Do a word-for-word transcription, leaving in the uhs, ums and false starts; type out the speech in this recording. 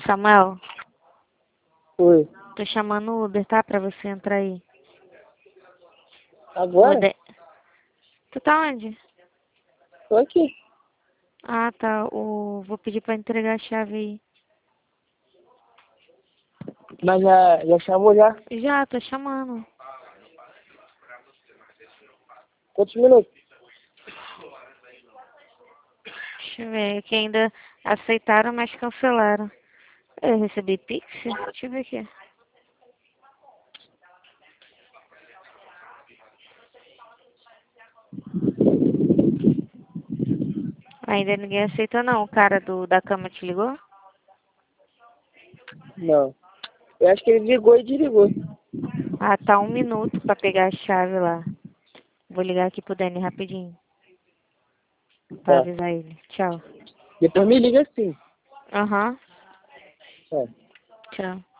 Samuel, Oi. tô chamando o Uber, tá? Pra você entrar aí. Agora? Uber. Tu tá onde? Tô aqui. Ah, tá. O... Vou pedir pra entregar a chave aí. Mas já, já chamou já? Já, tô chamando. Quantos minutos? Deixa eu ver. Que ainda aceitaram, mas cancelaram. Eu recebi Pix? Deixa eu ver aqui. Ainda ninguém aceitou não. O cara do, da cama te ligou? Não. Eu acho que ele ligou e desligou. Ah, tá um minuto pra pegar a chave lá. Vou ligar aqui pro Dani rapidinho. Pra Tá. avisar ele. Tchau. Depois me liga assim. Aham. É. Tchau.